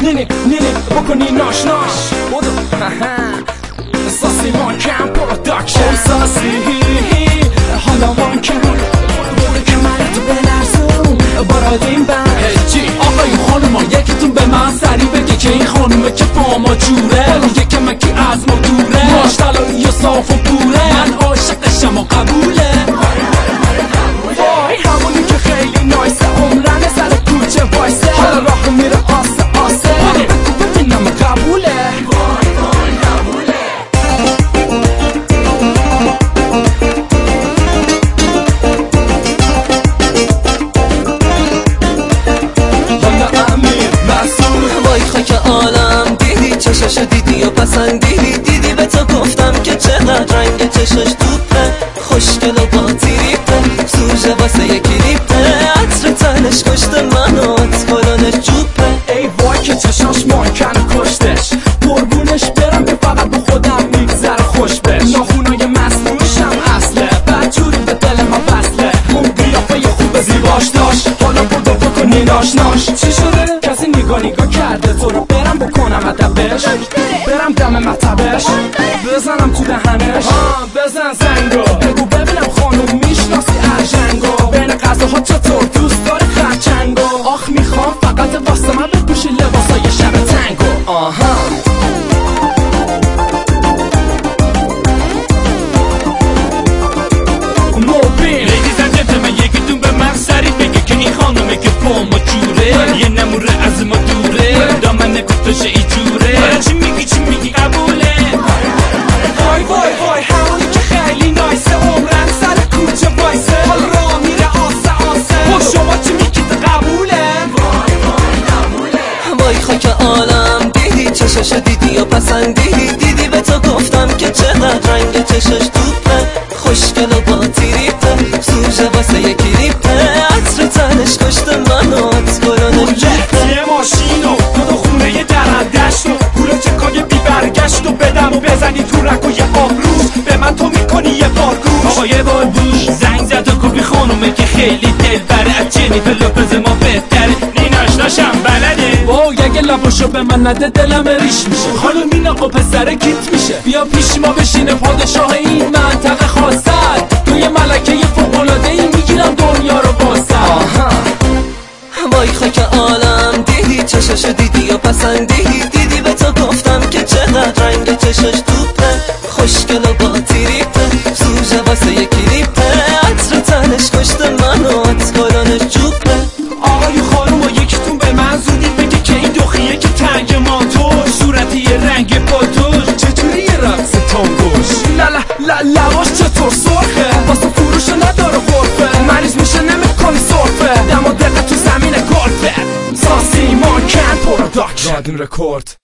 نینی بکنی ناش بودو ساسی مانکن پروداکشن ساسی حالا مانکن بوده که منتو بلرزون بارادین بند آقای خانوما یکیتون به من سریع بگه که این خانومه که با ما جوره حالا یکمه که از ما دوره ماش طلایی و صاف و پوره من عاشقشم و قبوله وای همونی که خیلی نایسه عمرنه سر کوچه وایسه حالا راه میره آسه بگو ببینم قبوله چشاش دیدی و پسندیدی دیدی به تو گفتم که چقدر رنگ چشاش توپه خوشگل و با تیریپه سوژه واسه یه کلیپه عطر تنش کشته منو اتفالانش جوپه ای وای که چشاش مانکن کشتش قربونش برم که فقط به خودم میگذره خوش بش ناخونای مسموشم اصله بدجوری به دل ما بسله اون قیافه خوب زیباش داشت حالا بودو بکنی ناش چی شده؟ کسی نگاه کرده تو رو برم بکنم ادبش برم دم مطبش بزنم تو دهنش بزن زنگو بگو ببینم خانوم میشناسی ارژنگو بین غذاها چطور دوست داری خرچنگو آخ میخوام فقط واسه من بپوشی لباسای شب تنگو موبیل لیدیز اند جنتلمن یکیتون به من سریع بگه که این خانومه که با ما جوره یه نموره از ما دوره دامنه کتاشه ای جوره چی میگی قبوله وای همونی که خیلی نایسه عمرن سر کوچه وایسه حال راه میره آسه شما چی میگید قبوله وای خاک عالم دیدی چشاشو دیدی و پسندیدی به تو گفتم که چقدر رنگ چشاش توپه خوشگل و با تیریپه سوژه واسه یه کلیپه عطر تنش کشته منو اتفالانش جوپه یه ماشینو دو خونه درندشت و گوله چکای بی برگشت و بدم و بزنی تو رک و یه آبروز به من تو میکنی یه بار گوش آقا یه بار بوش زنگ زد و گفت خانومه که خیلی دل بره از جنیفر لوپز ما بهتره نیناشناشم بلده وای اگه لباشو به من نده دلم ریش میشه خانوم این آقا پسر کیت میشه بیا پیش ما بشینه پادشاه این منطقه خواستد تو یه ملکه فوق‌العاده ای میگیرم دنیا رو باسد وای خاک عالم دیدی چشاشو دیدی و پسندیدی به تو گفتم که چقدر رنگ چشاش توپه خوشگل و با تیریپه سوژه واسه یه کلیپه عطر تنش کشته منو اتفالانش جوپه آقای خانوم و یکیتون به من زودی بگه که این دخیه که تنگ ماتوش صورتی یه رنگ پاتوش چطوری یه رقص تانگوش لواش چطور سرخه واسه فروش نداره غرفه مریض میشه نمیکنی صرفه دم و دقت تو زمین گلفه ساسی مانکن پروداکشن رادین رکورد